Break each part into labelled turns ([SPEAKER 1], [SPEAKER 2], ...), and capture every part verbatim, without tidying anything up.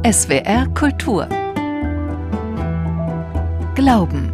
[SPEAKER 1] S W R Kultur Glauben.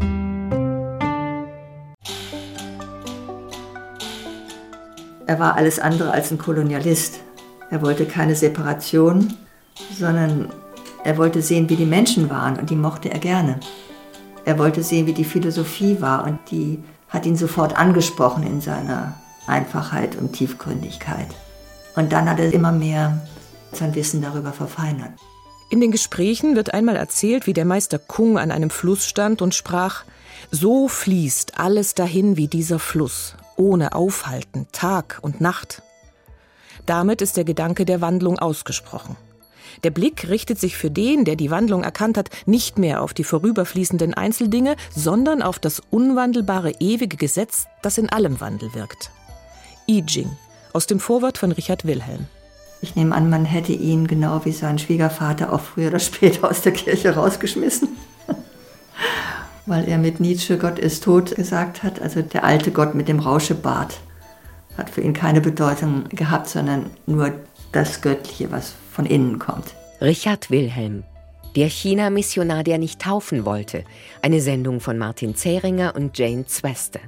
[SPEAKER 2] Er war alles andere als ein Kolonialist. Er wollte keine Separation, sondern er wollte sehen, wie die Menschen waren, und die mochte er gerne. Er wollte sehen, wie die Philosophie war, und die hat ihn sofort angesprochen in seiner Einfachheit und Tiefgründigkeit. Und dann hat er immer mehr sein Wissen darüber verfeinert.
[SPEAKER 3] In den Gesprächen wird einmal erzählt, wie der Meister Kung an einem Fluss stand und sprach: So fließt alles dahin wie dieser Fluss, ohne Aufhalten, Tag und Nacht. Damit ist der Gedanke der Wandlung ausgesprochen. Der Blick richtet sich für den, der die Wandlung erkannt hat, nicht mehr auf die vorüberfließenden Einzeldinge, sondern auf das unwandelbare, ewige Gesetz, das in allem Wandel wirkt. I Ching, aus dem Vorwort von Richard Wilhelm.
[SPEAKER 2] Ich nehme an, man hätte ihn, genau wie sein Schwiegervater, auch früher oder später aus der Kirche rausgeschmissen. Weil er mit Nietzsche Gott ist tot gesagt hat. Also der alte Gott mit dem Rauschebart hat für ihn keine Bedeutung gehabt, sondern nur das Göttliche, was von innen kommt.
[SPEAKER 4] Richard Wilhelm, der China-Missionar, der nicht taufen wollte. Eine Sendung von Martin Zähringer und Jane Zweste.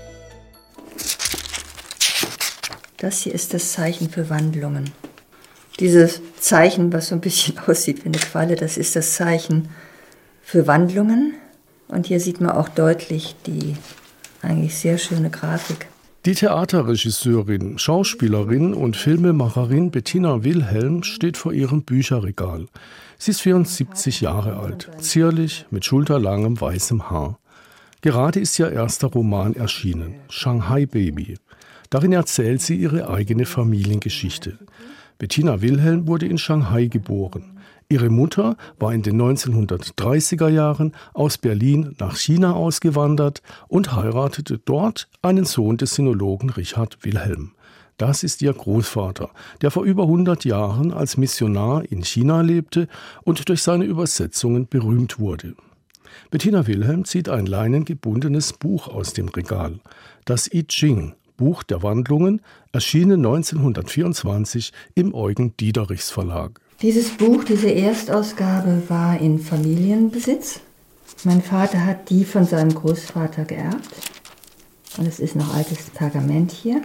[SPEAKER 2] Das hier ist das Zeichen für Wandlungen. Dieses Zeichen, was so ein bisschen aussieht wie eine Qualle, das ist das Zeichen für Wandlungen. Und hier sieht man auch deutlich die eigentlich sehr schöne Grafik.
[SPEAKER 5] Die Theaterregisseurin, Schauspielerin und Filmemacherin Bettina Wilhelm steht vor ihrem Bücherregal. Sie ist vierundsiebzig Jahre alt, zierlich, mit schulterlangem weißem Haar. Gerade ist ihr erster Roman erschienen, Shanghai Baby. Darin erzählt sie ihre eigene Familiengeschichte. Bettina Wilhelm wurde in Shanghai geboren. Ihre Mutter war in den neunzehnhundertdreißiger Jahren aus Berlin nach China ausgewandert und heiratete dort einen Sohn des Sinologen Richard Wilhelm. Das ist ihr Großvater, der vor über hundert Jahren als Missionar in China lebte und durch seine Übersetzungen berühmt wurde. Bettina Wilhelm zieht ein leinengebundenes Buch aus dem Regal, das I Ching, Buch der Wandlungen, erschienen neunzehnhundertvierundzwanzig im Eugen Diederichs Verlag.
[SPEAKER 2] Dieses Buch, diese Erstausgabe, war in Familienbesitz. Mein Vater hat die von seinem Großvater geerbt. Und es ist noch altes Pergament hier.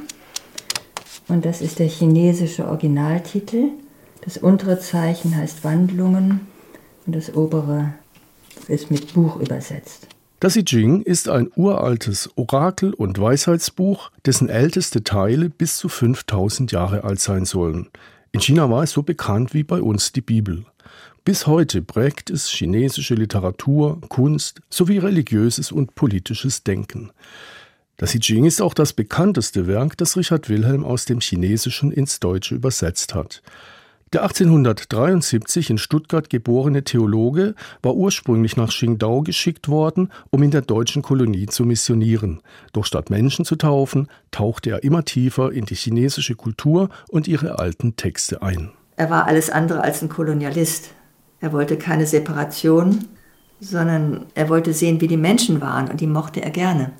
[SPEAKER 2] Und das ist der chinesische Originaltitel. Das untere Zeichen heißt Wandlungen und das obere ist mit Buch übersetzt.
[SPEAKER 5] Das I Ching ist ein uraltes Orakel- und Weisheitsbuch, dessen älteste Teile bis zu fünftausend Jahre alt sein sollen. In China war es so bekannt wie bei uns die Bibel. Bis heute prägt es chinesische Literatur, Kunst sowie religiöses und politisches Denken. Das I Ching ist auch das bekannteste Werk, das Richard Wilhelm aus dem Chinesischen ins Deutsche übersetzt hat. Der achtzehnhundertdreiundsiebzig in Stuttgart geborene Theologe war ursprünglich nach Qingdao geschickt worden, um in der deutschen Kolonie zu missionieren. Doch statt Menschen zu taufen, tauchte er immer tiefer in die chinesische Kultur und ihre alten Texte ein.
[SPEAKER 2] Er war alles andere als ein Kolonialist. Er wollte keine Separation, sondern er wollte sehen, wie die Menschen waren, und die mochte er gerne.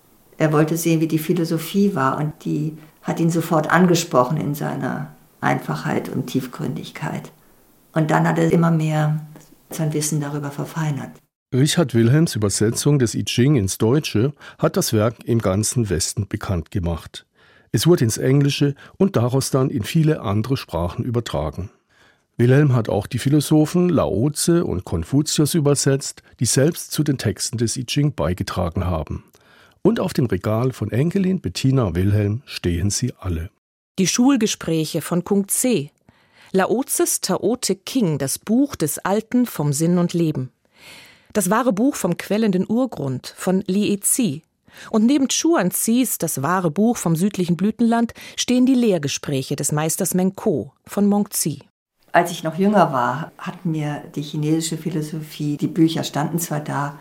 [SPEAKER 2] Er wollte sehen, wie die Philosophie war, und die hat ihn sofort angesprochen in seiner Einfachheit und Tiefgründigkeit. Und dann hat er immer mehr sein Wissen darüber verfeinert.
[SPEAKER 5] Richard Wilhelms Übersetzung des I Ching ins Deutsche hat das Werk im ganzen Westen bekannt gemacht. Es wurde ins Englische und daraus dann in viele andere Sprachen übertragen. Wilhelm hat auch die Philosophen Lao Tse und Konfuzius übersetzt, die selbst zu den Texten des I Ching beigetragen haben. Und auf dem Regal von Enkelin Bettina Wilhelm stehen sie alle.
[SPEAKER 3] Die Schulgespräche von Kung Tse, Lao Tses Tao Te King, das Buch des Alten vom Sinn und Leben. Das wahre Buch vom quellenden Urgrund von Li Zi. Und neben Chuan Zis, das wahre Buch vom südlichen Blütenland, stehen die Lehrgespräche des Meisters Meng Ko von Mongzi.
[SPEAKER 2] Als ich noch jünger war, hat mir die chinesische Philosophie, die Bücher standen zwar da,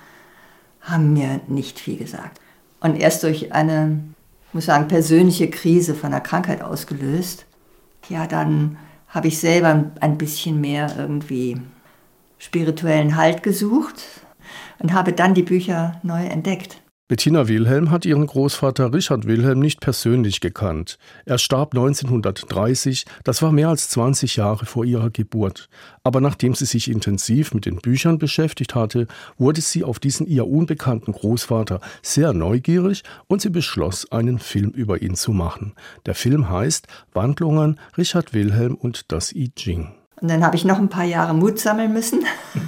[SPEAKER 2] haben mir nicht viel gesagt. Und erst durch eine, ich muss sagen, persönliche Krise von einer Krankheit ausgelöst, ja, dann habe ich selber ein bisschen mehr irgendwie spirituellen Halt gesucht und habe dann die Bücher neu entdeckt.
[SPEAKER 5] Bettina Wilhelm hat ihren Großvater Richard Wilhelm nicht persönlich gekannt. Er starb neunzehnhundertdreißig, das war mehr als zwanzig Jahre vor ihrer Geburt. Aber nachdem sie sich intensiv mit den Büchern beschäftigt hatte, wurde sie auf diesen ihr unbekannten Großvater sehr neugierig und sie beschloss, einen Film über ihn zu machen. Der Film heißt Wandlungen, Richard Wilhelm und das I Ching.
[SPEAKER 2] Und dann habe ich noch ein paar Jahre Mut sammeln müssen,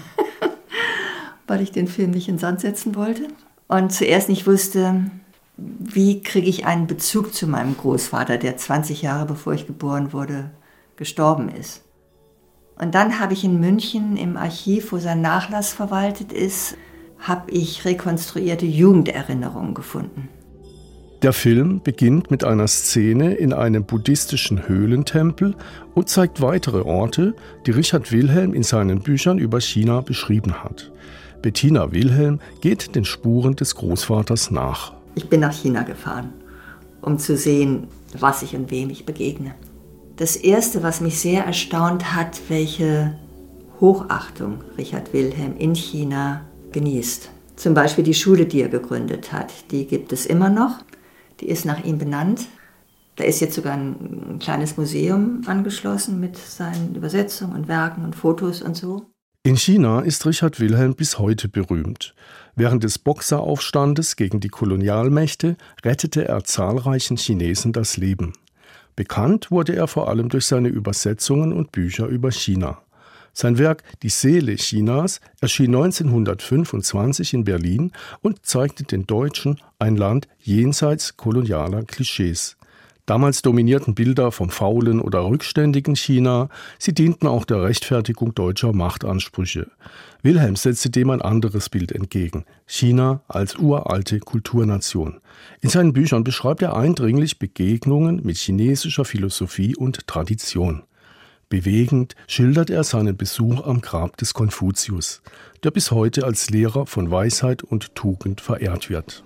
[SPEAKER 2] weil ich den Film nicht in den Sand setzen wollte. Und zuerst nicht wusste, wie kriege ich einen Bezug zu meinem Großvater, der zwanzig Jahre bevor ich geboren wurde, gestorben ist. Und dann habe ich in München im Archiv, wo sein Nachlass verwaltet ist, habe ich rekonstruierte Jugenderinnerungen gefunden.
[SPEAKER 5] Der Film beginnt mit einer Szene in einem buddhistischen Höhlentempel und zeigt weitere Orte, die Richard Wilhelm in seinen Büchern über China beschrieben hat. Bettina Wilhelm geht den Spuren des Großvaters nach.
[SPEAKER 2] Ich bin nach China gefahren, um zu sehen, was ich und wem ich begegne. Das Erste, was mich sehr erstaunt hat, welche Hochachtung Richard Wilhelm in China genießt. Zum Beispiel die Schule, die er gegründet hat, die gibt es immer noch. Die ist nach ihm benannt. Da ist jetzt sogar ein, ein kleines Museum angeschlossen mit seinen Übersetzungen und Werken und Fotos und so.
[SPEAKER 5] In China ist Richard Wilhelm bis heute berühmt. Während des Boxeraufstandes gegen die Kolonialmächte rettete er zahlreichen Chinesen das Leben. Bekannt wurde er vor allem durch seine Übersetzungen und Bücher über China. Sein Werk »Die Seele Chinas« erschien neunzehnhundertfünfundzwanzig in Berlin und zeigte den Deutschen ein Land jenseits kolonialer Klischees. Damals dominierten Bilder vom faulen oder rückständigen China. Sie dienten auch der Rechtfertigung deutscher Machtansprüche. Wilhelm setzte dem ein anderes Bild entgegen. China als uralte Kulturnation. In seinen Büchern beschreibt er eindringlich Begegnungen mit chinesischer Philosophie und Tradition. Bewegend schildert er seinen Besuch am Grab des Konfuzius, der bis heute als Lehrer von Weisheit und Tugend verehrt wird.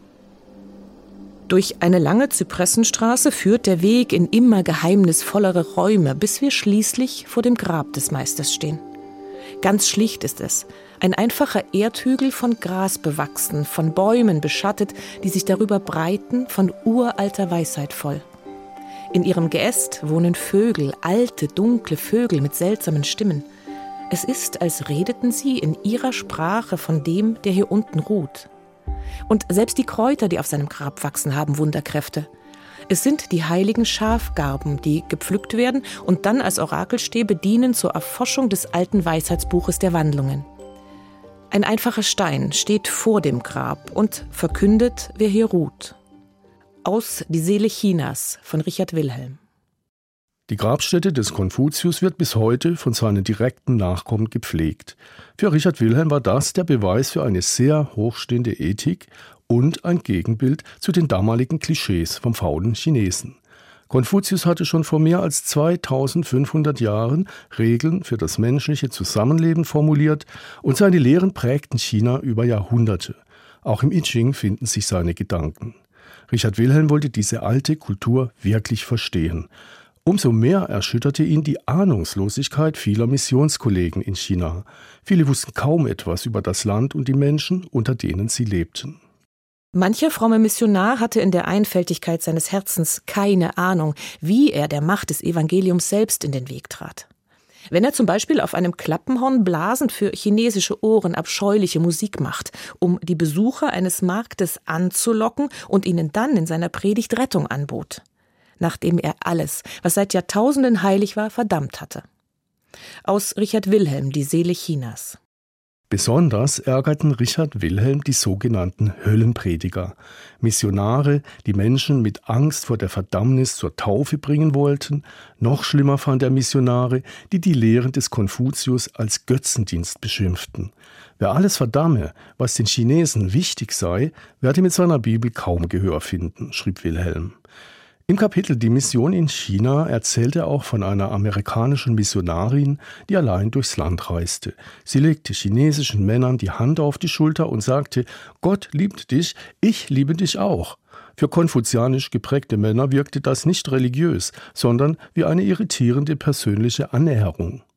[SPEAKER 3] Durch eine lange Zypressenstraße führt der Weg in immer geheimnisvollere Räume, bis wir schließlich vor dem Grab des Meisters stehen. Ganz schlicht ist es. Ein einfacher Erdhügel von Gras bewachsen, von Bäumen beschattet, die sich darüber breiten, von uralter Weisheit voll. In ihrem Geäst wohnen Vögel, alte, dunkle Vögel mit seltsamen Stimmen. Es ist, als redeten sie in ihrer Sprache von dem, der hier unten ruht. Und selbst die Kräuter, die auf seinem Grab wachsen, haben Wunderkräfte. Es sind die heiligen Schafgarben, die gepflückt werden und dann als Orakelstäbe dienen zur Erforschung des alten Weisheitsbuches der Wandlungen. Ein einfacher Stein steht vor dem Grab und verkündet, wer hier ruht. Aus Die Seele Chinas von Richard Wilhelm.
[SPEAKER 5] Die Grabstätte des Konfuzius wird bis heute von seinen direkten Nachkommen gepflegt. Für Richard Wilhelm war das der Beweis für eine sehr hochstehende Ethik und ein Gegenbild zu den damaligen Klischees vom faulen Chinesen. Konfuzius hatte schon vor mehr als zweitausendfünfhundert Jahren Regeln für das menschliche Zusammenleben formuliert und seine Lehren prägten China über Jahrhunderte. Auch im I Ching finden sich seine Gedanken. Richard Wilhelm wollte diese alte Kultur wirklich verstehen. Umso mehr erschütterte ihn die Ahnungslosigkeit vieler Missionskollegen in China. Viele wussten kaum etwas über das Land und die Menschen, unter denen sie lebten.
[SPEAKER 3] Mancher fromme Missionar hatte in der Einfältigkeit seines Herzens keine Ahnung, wie er der Macht des Evangeliums selbst in den Weg trat. Wenn er zum Beispiel auf einem Klappenhorn blasend für chinesische Ohren abscheuliche Musik macht, um die Besucher eines Marktes anzulocken und ihnen dann in seiner Predigt Rettung anbot, nachdem er alles, was seit Jahrtausenden heilig war, verdammt hatte. Aus Richard Wilhelm, Die Seele Chinas.
[SPEAKER 5] Besonders ärgerten Richard Wilhelm die sogenannten Höllenprediger, Missionare, die Menschen mit Angst vor der Verdammnis zur Taufe bringen wollten. Noch schlimmer fand er Missionare, die die Lehren des Konfuzius als Götzendienst beschimpften. Wer alles verdamme, was den Chinesen wichtig sei, werde mit seiner Bibel kaum Gehör finden, schrieb Wilhelm. Im Kapitel Die Mission in China erzählt er auch von einer amerikanischen Missionarin, die allein durchs Land reiste. Sie legte chinesischen Männern die Hand auf die Schulter und sagte: Gott liebt dich, ich liebe dich auch. Für konfuzianisch geprägte Männer wirkte das nicht religiös, sondern wie eine irritierende persönliche Annäherung.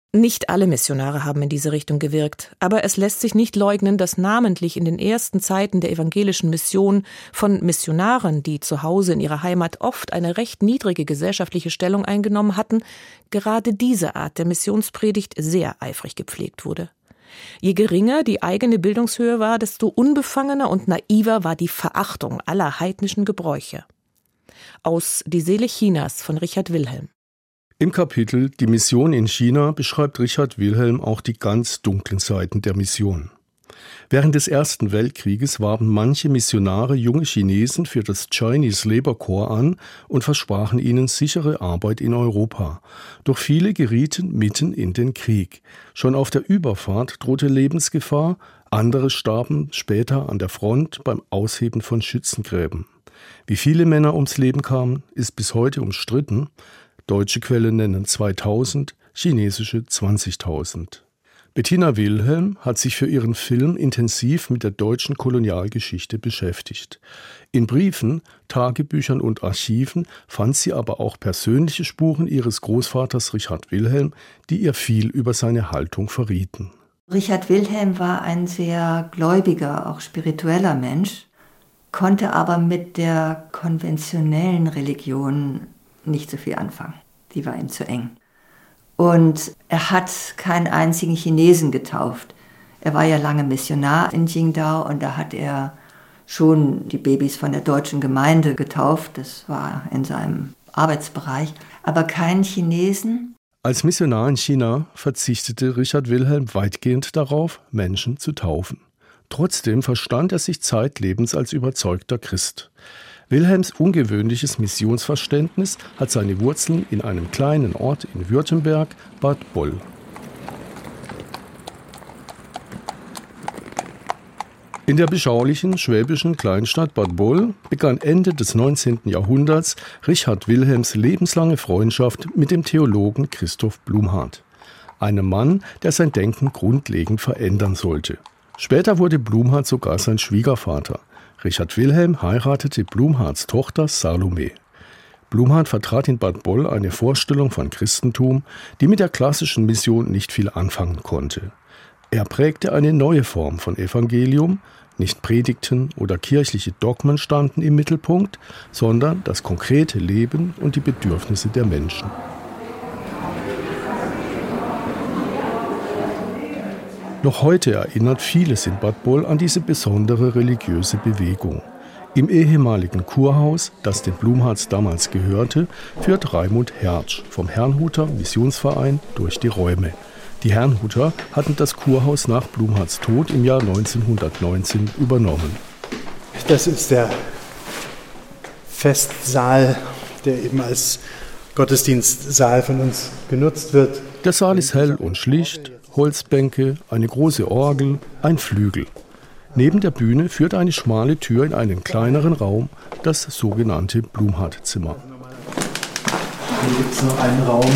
[SPEAKER 3] Nicht alle Missionare haben in diese Richtung gewirkt, aber es lässt sich nicht leugnen, dass namentlich in den ersten Zeiten der evangelischen Mission von Missionaren, die zu Hause in ihrer Heimat oft eine recht niedrige gesellschaftliche Stellung eingenommen hatten, gerade diese Art der Missionspredigt sehr eifrig gepflegt wurde. Je geringer die eigene Bildungshöhe war, desto unbefangener und naiver war die Verachtung aller heidnischen Gebräuche. Aus Die Seele Chinas von Richard Wilhelm.
[SPEAKER 5] Im Kapitel Die Mission in China beschreibt Richard Wilhelm auch die ganz dunklen Seiten der Mission. Während des Ersten Weltkrieges warben manche Missionare junge Chinesen für das Chinese Labour Corps an und versprachen ihnen sichere Arbeit in Europa. Doch viele gerieten mitten in den Krieg. Schon auf der Überfahrt drohte Lebensgefahr, andere starben später an der Front beim Ausheben von Schützengräben. Wie viele Männer ums Leben kamen, ist bis heute umstritten. Deutsche Quellen nennen zweitausend, chinesische zwanzigtausend. Bettina Wilhelm hat sich für ihren Film intensiv mit der deutschen Kolonialgeschichte beschäftigt. In Briefen, Tagebüchern und Archiven fand sie aber auch persönliche Spuren ihres Großvaters Richard Wilhelm, die ihr viel über seine Haltung verrieten.
[SPEAKER 2] Richard Wilhelm war ein sehr gläubiger, auch spiritueller Mensch, konnte aber mit der konventionellen Religion nicht so viel anfangen. Die war ihm zu eng. Und er hat keinen einzigen Chinesen getauft. Er war ja lange Missionar in Qingdao und da hat er schon die Babys von der deutschen Gemeinde getauft. Das war in seinem Arbeitsbereich. Aber keinen Chinesen.
[SPEAKER 5] Als Missionar in China verzichtete Richard Wilhelm weitgehend darauf, Menschen zu taufen. Trotzdem verstand er sich zeitlebens als überzeugter Christ. Wilhelms ungewöhnliches Missionsverständnis hat seine Wurzeln in einem kleinen Ort in Württemberg, Bad Boll. In der beschaulichen schwäbischen Kleinstadt Bad Boll begann Ende des neunzehnten Jahrhunderts Richard Wilhelms lebenslange Freundschaft mit dem Theologen Christoph Blumhardt, einem Mann, der sein Denken grundlegend verändern sollte. Später wurde Blumhardt sogar sein Schwiegervater. Richard Wilhelm heiratete Blumhardts Tochter Salome. Blumhardt vertrat in Bad Boll eine Vorstellung von Christentum, die mit der klassischen Mission nicht viel anfangen konnte. Er prägte eine neue Form von Evangelium, nicht Predigten oder kirchliche Dogmen standen im Mittelpunkt, sondern das konkrete Leben und die Bedürfnisse der Menschen. Noch heute erinnert vieles in Bad Boll an diese besondere religiöse Bewegung. Im ehemaligen Kurhaus, das den Blumhardts damals gehörte, führt Raimund Hertsch vom Herrnhuter Missionsverein durch die Räume. Die Herrnhuter hatten das Kurhaus nach Blumhardts Tod im Jahr neunzehnhundertneunzehn übernommen.
[SPEAKER 6] Das ist der Festsaal, der eben als Gottesdienstsaal von uns genutzt wird.
[SPEAKER 5] Der Saal ist hell und schlicht. Holzbänke, eine große Orgel, ein Flügel. Neben der Bühne führt eine schmale Tür in einen kleineren Raum, das sogenannte Blumhardt-Zimmer.
[SPEAKER 6] Hier gibt es noch einen Raum,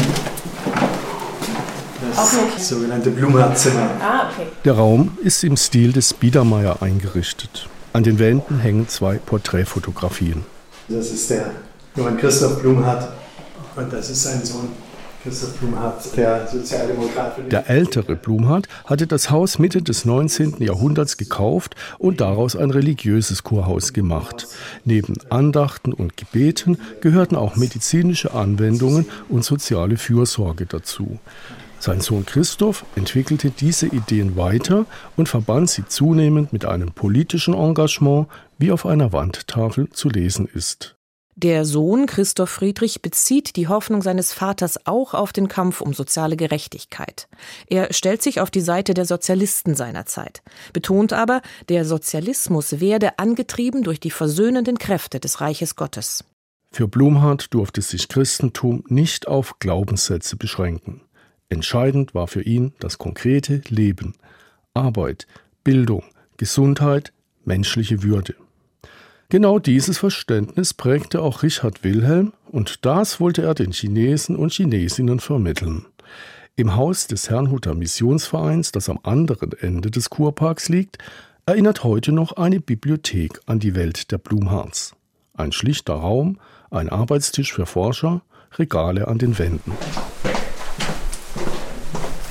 [SPEAKER 6] das okay. sogenannte Blumhardt-Zimmer.
[SPEAKER 3] Ah, okay.
[SPEAKER 5] Der Raum ist im Stil des Biedermeier eingerichtet. An den Wänden hängen zwei Porträtfotografien.
[SPEAKER 6] Das ist der Johann Christoph Blumhardt und das ist sein Sohn. Christoph Blumhardt, der Sozialdemokrat.
[SPEAKER 5] Der ältere Blumhardt hatte das Haus Mitte des neunzehnten Jahrhunderts gekauft und daraus ein religiöses Kurhaus gemacht. Neben Andachten und Gebeten gehörten auch medizinische Anwendungen und soziale Fürsorge dazu. Sein Sohn Christoph entwickelte diese Ideen weiter und verband sie zunehmend mit einem politischen Engagement, wie auf einer Wandtafel zu lesen ist.
[SPEAKER 3] Der Sohn Christoph Friedrich bezieht die Hoffnung seines Vaters auch auf den Kampf um soziale Gerechtigkeit. Er stellt sich auf die Seite der Sozialisten seiner Zeit, betont aber, der Sozialismus werde angetrieben durch die versöhnenden Kräfte des Reiches Gottes.
[SPEAKER 5] Für Blumhardt durfte sich Christentum nicht auf Glaubenssätze beschränken. Entscheidend war für ihn das konkrete Leben, Arbeit, Bildung, Gesundheit, menschliche Würde. Genau dieses Verständnis prägte auch Richard Wilhelm und das wollte er den Chinesen und Chinesinnen vermitteln. Im Haus des Herrnhuter Missionsvereins, das am anderen Ende des Kurparks liegt, erinnert heute noch eine Bibliothek an die Welt der Blumhardts. Ein schlichter Raum, ein Arbeitstisch für Forscher, Regale an den Wänden.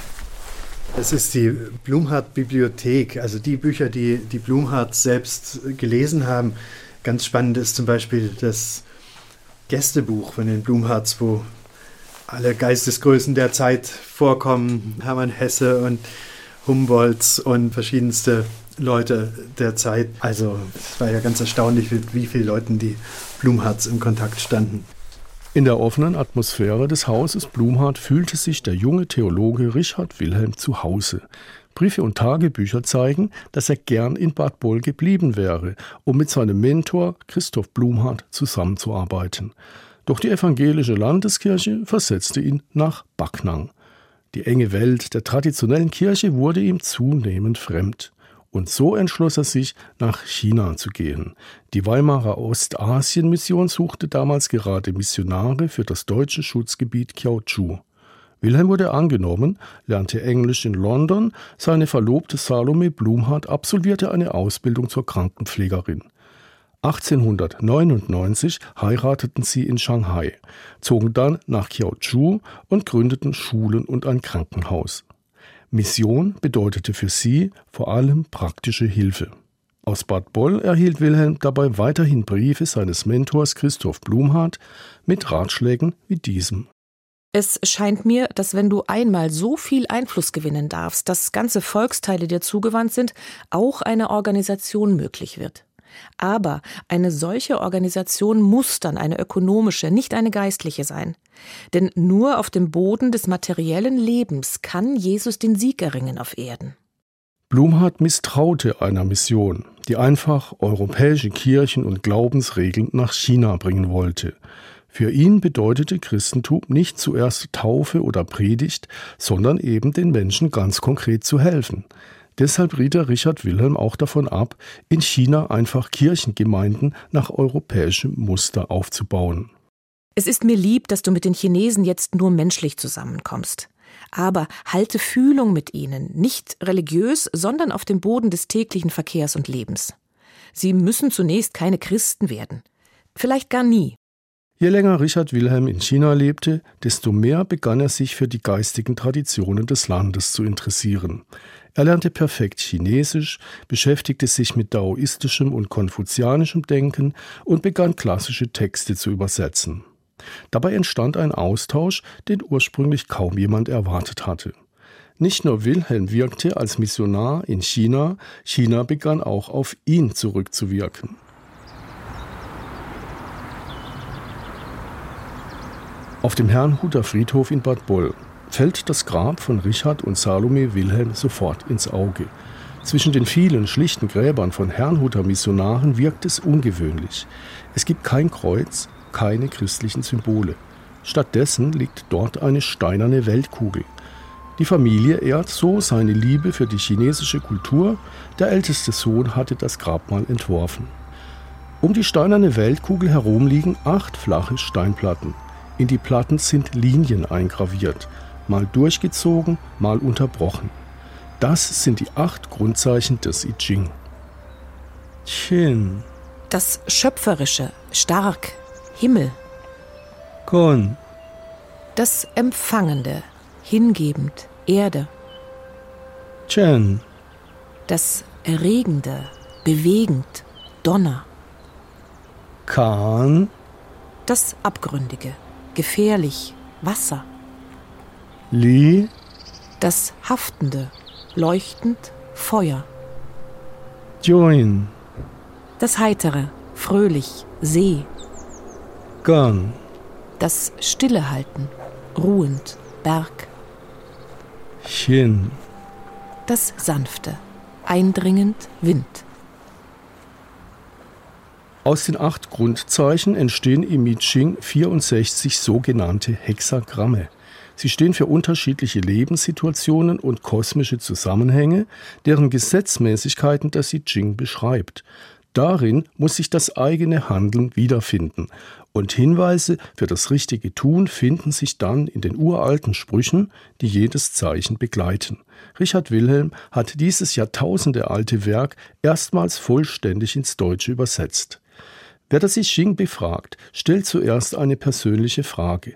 [SPEAKER 6] Das ist die Blumhardt-Bibliothek, also die Bücher, die die Blumhardt selbst gelesen haben. Ganz spannend ist zum Beispiel das Gästebuch von den Blumhardts, wo alle Geistesgrößen der Zeit vorkommen, Hermann Hesse und Humboldts und verschiedenste Leute der Zeit. Also es war ja ganz erstaunlich, mit wie vielen Leuten die Blumhardts in Kontakt standen.
[SPEAKER 5] In der offenen Atmosphäre des Hauses Blumhardt fühlte sich der junge Theologe Richard Wilhelm zu Hause. Briefe und Tagebücher zeigen, dass er gern in Bad Boll geblieben wäre, um mit seinem Mentor Christoph Blumhardt zusammenzuarbeiten. Doch die evangelische Landeskirche versetzte ihn nach Backnang. Die enge Welt der traditionellen Kirche wurde ihm zunehmend fremd. Und so entschloss er sich, nach China zu gehen. Die Weimarer Ostasien-Mission suchte damals gerade Missionare für das deutsche Schutzgebiet Kiautschou. Wilhelm wurde angenommen, lernte Englisch in London, seine Verlobte Salome Blumhardt absolvierte eine Ausbildung zur Krankenpflegerin. achtzehnhundertneunundneunzig heirateten sie in Shanghai, zogen dann nach Kiautschou und gründeten Schulen und ein Krankenhaus. Mission bedeutete für sie vor allem praktische Hilfe. Aus Bad Boll erhielt Wilhelm dabei weiterhin Briefe seines Mentors Christoph Blumhardt mit Ratschlägen wie diesem.
[SPEAKER 3] Es scheint mir, dass wenn du einmal so viel Einfluss gewinnen darfst, dass ganze Volksteile dir zugewandt sind, auch eine Organisation möglich wird. Aber eine solche Organisation muss dann eine ökonomische, nicht eine geistliche sein. Denn nur auf dem Boden des materiellen Lebens kann Jesus den Sieg erringen auf Erden.
[SPEAKER 5] Blumhardt misstraute einer Mission, die einfach europäische Kirchen und Glaubensregeln nach China bringen wollte. Für ihn bedeutete Christentum nicht zuerst Taufe oder Predigt, sondern eben den Menschen ganz konkret zu helfen. Deshalb riet er Richard Wilhelm auch davon ab, in China einfach Kirchengemeinden nach europäischem Muster aufzubauen.
[SPEAKER 3] Es ist mir lieb, dass du mit den Chinesen jetzt nur menschlich zusammenkommst. Aber halte Fühlung mit ihnen, nicht religiös, sondern auf dem Boden des täglichen Verkehrs und Lebens. Sie müssen zunächst keine Christen werden. Vielleicht gar nie.
[SPEAKER 5] Je länger Richard Wilhelm in China lebte, desto mehr begann er sich für die geistigen Traditionen des Landes zu interessieren. Er lernte perfekt Chinesisch, beschäftigte sich mit daoistischem und konfuzianischem Denken und begann klassische Texte zu übersetzen. Dabei entstand ein Austausch, den ursprünglich kaum jemand erwartet hatte. Nicht nur Wilhelm wirkte als Missionar in China, China begann auch auf ihn zurückzuwirken. Auf dem Herrnhuter Friedhof in Bad Boll fällt das Grab von Richard und Salome Wilhelm sofort ins Auge. Zwischen den vielen schlichten Gräbern von Herrnhuter Missionaren wirkt es ungewöhnlich. Es gibt kein Kreuz, keine christlichen Symbole. Stattdessen liegt dort eine steinerne Weltkugel. Die Familie ehrt so seine Liebe für die chinesische Kultur. Der älteste Sohn hatte das Grabmal entworfen. Um die steinerne Weltkugel herum liegen acht flache Steinplatten. In die Platten sind Linien eingraviert, mal durchgezogen, mal unterbrochen. Das sind die acht Grundzeichen des I Ching. Qin.
[SPEAKER 3] Das Schöpferische, stark, Himmel.
[SPEAKER 5] Gon.
[SPEAKER 3] Das Empfangende, hingebend, Erde.
[SPEAKER 5] Chen.
[SPEAKER 3] Das Erregende, bewegend, Donner.
[SPEAKER 5] Kan.
[SPEAKER 3] Das Abgründige, gefährlich, Wasser.
[SPEAKER 5] Li.
[SPEAKER 3] Das Haftende, leuchtend, Feuer.
[SPEAKER 5] Join.
[SPEAKER 3] Das Heitere, fröhlich, See.
[SPEAKER 5] Gan.
[SPEAKER 3] Das Stillehalten, ruhend, Berg.
[SPEAKER 5] Chin.
[SPEAKER 3] Das Sanfte, eindringend, Wind.
[SPEAKER 5] Aus den acht Grundzeichen entstehen im I Ching vierundsechzig sogenannte Hexagramme. Sie stehen für unterschiedliche Lebenssituationen und kosmische Zusammenhänge, deren Gesetzmäßigkeiten das I Ching beschreibt. Darin muss sich das eigene Handeln wiederfinden. Und Hinweise für das richtige Tun finden sich dann in den uralten Sprüchen, die jedes Zeichen begleiten. Richard Wilhelm hat dieses jahrtausendealte Werk erstmals vollständig ins Deutsche übersetzt. Wer das I Ching befragt, stellt zuerst eine persönliche Frage.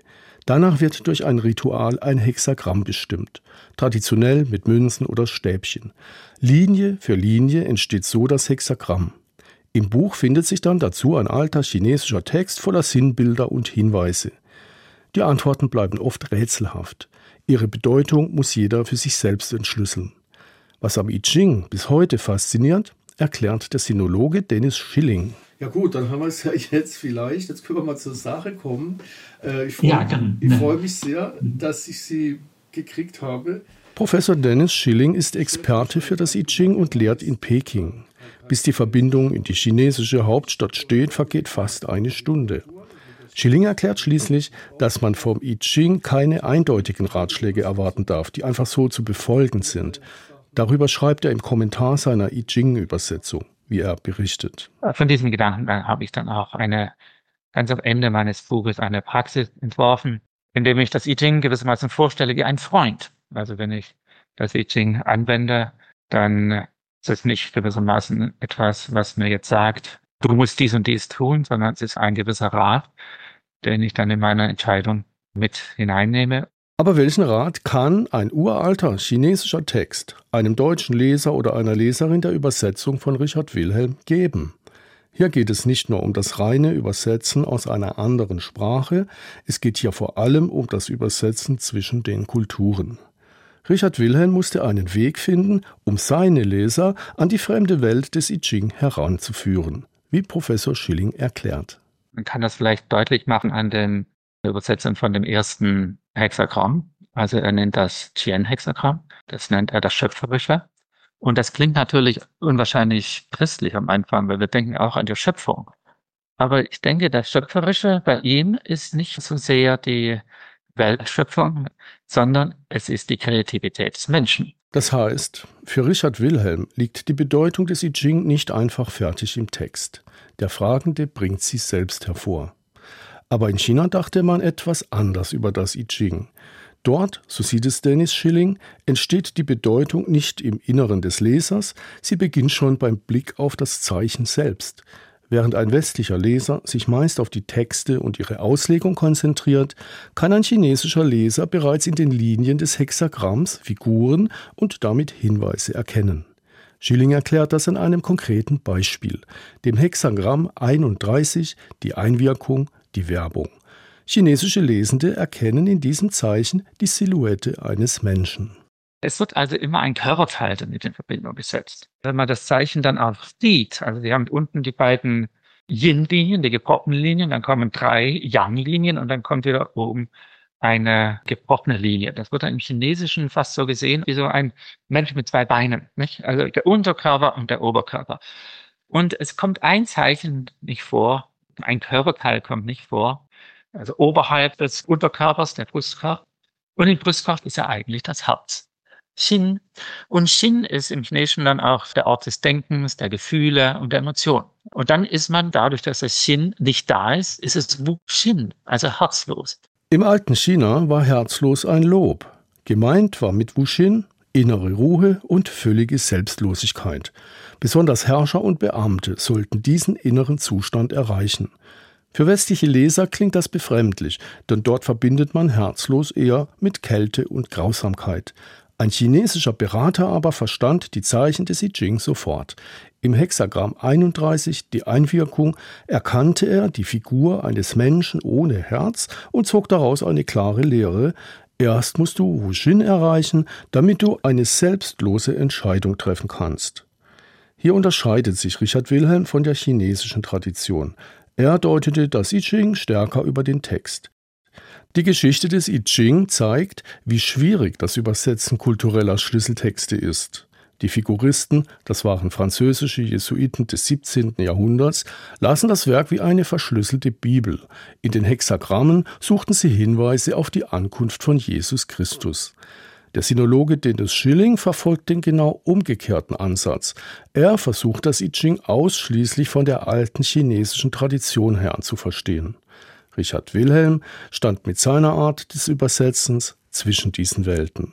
[SPEAKER 5] Danach wird durch ein Ritual ein Hexagramm bestimmt, traditionell mit Münzen oder Stäbchen. Linie für Linie entsteht so das Hexagramm. Im Buch findet sich dann dazu ein alter chinesischer Text voller Sinnbilder und Hinweise. Die Antworten bleiben oft rätselhaft. Ihre Bedeutung muss jeder für sich selbst entschlüsseln. Was am I Ching bis heute fasziniert, erklärt der Sinologe Dennis Schilling. Ja gut, dann haben wir es ja jetzt vielleicht. Jetzt können wir mal zur Sache kommen. Äh, ich freue
[SPEAKER 7] ja, genau.
[SPEAKER 5] freu mich sehr, dass ich Sie gekriegt habe. Professor Dennis Schilling ist Experte für das I Ching und lehrt in Peking. Bis die Verbindung in die chinesische Hauptstadt steht, vergeht fast eine Stunde. Schilling erklärt schließlich, dass man vom I Ching keine eindeutigen Ratschläge erwarten darf, die einfach so zu befolgen sind. Darüber schreibt er im Kommentar seiner I Ching-Übersetzung, wie er berichtet.
[SPEAKER 7] Von diesem Gedanken habe ich dann auch eine, ganz am Ende meines Buches eine Praxis entworfen, indem ich das I Ching gewissermaßen vorstelle wie ein Freund. Also wenn ich das I Ching anwende, dann ist es nicht gewissermaßen etwas, was mir jetzt sagt, du musst dies und dies tun, sondern es ist ein gewisser Rat, den ich dann in meine Entscheidung mit hineinnehme.
[SPEAKER 5] Aber welchen Rat kann ein uralter chinesischer Text einem deutschen Leser oder einer Leserin der Übersetzung von Richard Wilhelm geben? Hier geht es nicht nur um das reine Übersetzen aus einer anderen Sprache, es geht hier vor allem um das Übersetzen zwischen den Kulturen. Richard Wilhelm musste einen Weg finden, um seine Leser an die fremde Welt des I Ching heranzuführen, wie Professor Schilling erklärt.
[SPEAKER 7] Man kann das vielleicht deutlich machen an den Übersetzungen von dem ersten Hexagramm. Also er nennt das Qian-Hexagramm, das nennt er das Schöpferische. Und das klingt natürlich unwahrscheinlich christlich am Anfang, weil wir denken auch an die Schöpfung. Aber ich denke, das Schöpferische bei ihm ist nicht so sehr die Weltschöpfung, sondern es ist die Kreativität des Menschen.
[SPEAKER 5] Das heißt, für Richard Wilhelm liegt die Bedeutung des I Ching nicht einfach fertig im Text. Der Fragende bringt sie selbst hervor. Aber in China dachte man etwas anders über das I Ching. Dort, so sieht es Dennis Schilling, entsteht die Bedeutung nicht im Inneren des Lesers, sie beginnt schon beim Blick auf das Zeichen selbst. Während ein westlicher Leser sich meist auf die Texte und ihre Auslegung konzentriert, kann ein chinesischer Leser bereits in den Linien des Hexagramms Figuren und damit Hinweise erkennen. Schilling erklärt das an einem konkreten Beispiel, dem Hexagramm einunddreißig, die Einwirkung, die Werbung. Chinesische Lesende erkennen in diesem Zeichen die Silhouette eines Menschen.
[SPEAKER 7] Es wird also immer ein Körperteil damit in Verbindung gesetzt. Wenn man das Zeichen dann auch sieht, also wir haben unten die beiden Yin-Linien, die gebrochenen Linien, dann kommen drei Yang-Linien und dann kommt wieder oben eine gebrochene Linie. Das wird dann im Chinesischen fast so gesehen wie so ein Mensch mit zwei Beinen, nicht? Also der Unterkörper und der Oberkörper. Und es kommt ein Zeichen nicht vor, ein Körperteil kommt nicht vor, also oberhalb des Unterkörpers, der Brustkorb. Und im Brustkorb ist ja eigentlich das Herz. Xin. Und Xin ist im Chinesischen dann auch der Ort des Denkens, der Gefühle und der Emotionen. Und dann ist man, dadurch, dass das Xin nicht da ist, ist es Wu Xin, also herzlos.
[SPEAKER 5] Im alten China war herzlos ein Lob. Gemeint war mit Wu Xin innere Ruhe und völlige Selbstlosigkeit. Besonders Herrscher und Beamte sollten diesen inneren Zustand erreichen. Für westliche Leser klingt das befremdlich, denn dort verbindet man herzlos eher mit Kälte und Grausamkeit. Ein chinesischer Berater aber verstand die Zeichen des I Ching sofort. Im Hexagramm einunddreißig, die Einwirkung, erkannte er die Figur eines Menschen ohne Herz und zog daraus eine klare Lehre: Erst musst du Wu Xin erreichen, damit du eine selbstlose Entscheidung treffen kannst. Hier unterscheidet sich Richard Wilhelm von der chinesischen Tradition. Er deutete das I Ching stärker über den Text. Die Geschichte des I Ching zeigt, wie schwierig das Übersetzen kultureller Schlüsseltexte ist. Die Figuristen, das waren französische Jesuiten des siebzehnten Jahrhunderts, lasen das Werk wie eine verschlüsselte Bibel. In den Hexagrammen suchten sie Hinweise auf die Ankunft von Jesus Christus. Der Sinologe Dennis Schilling verfolgt den genau umgekehrten Ansatz. Er versucht das I Ching ausschließlich von der alten chinesischen Tradition her zu verstehen. Richard Wilhelm stand mit seiner Art des Übersetzens zwischen diesen Welten.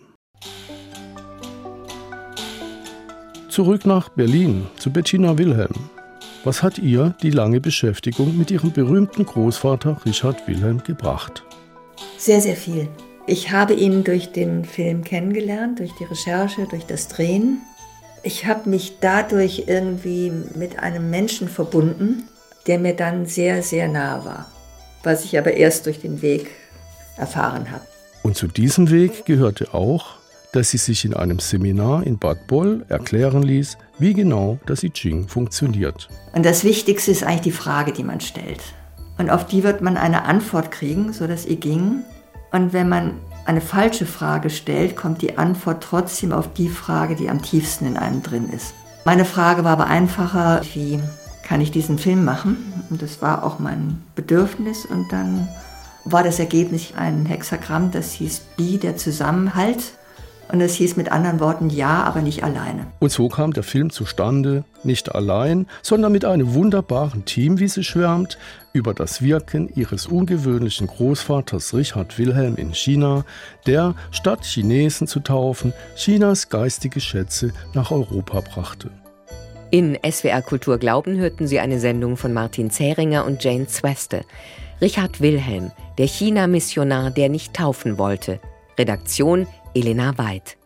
[SPEAKER 5] Zurück nach Berlin zu Bettina Wilhelm. Was hat ihr die lange Beschäftigung mit ihrem berühmten Großvater Richard Wilhelm gebracht?
[SPEAKER 2] Sehr, sehr viel. Ich habe ihn durch den Film kennengelernt, durch die Recherche, durch das Drehen. Ich habe mich dadurch irgendwie mit einem Menschen verbunden, der mir dann sehr, sehr nahe war, was ich aber erst durch den Weg erfahren habe.
[SPEAKER 5] Und zu diesem Weg gehörte auch, dass sie sich in einem Seminar in Bad Boll erklären ließ, wie genau das I Ching funktioniert.
[SPEAKER 2] Und das Wichtigste ist eigentlich die Frage, die man stellt. Und auf die wird man eine Antwort kriegen, so das I Ching. Und wenn man eine falsche Frage stellt, kommt die Antwort trotzdem auf die Frage, die am tiefsten in einem drin ist. Meine Frage war aber einfacher, wie kann ich diesen Film machen? Und das war auch mein Bedürfnis. Und dann war das Ergebnis ein Hexagramm, das hieß Bi, der Zusammenhalt. Und es hieß mit anderen Worten ja, aber nicht alleine.
[SPEAKER 5] Und so kam der Film zustande, nicht allein, sondern mit einem wunderbaren Team, wie sie schwärmt, über das Wirken ihres ungewöhnlichen Großvaters Richard Wilhelm in China, der, statt Chinesen zu taufen, Chinas geistige Schätze nach Europa brachte.
[SPEAKER 4] In S W R Kultur Glauben hörten Sie eine Sendung von Martin Zähringer und Jane Zweste. Richard Wilhelm, der China-Missionar, der nicht taufen wollte. Redaktion Elena Weid.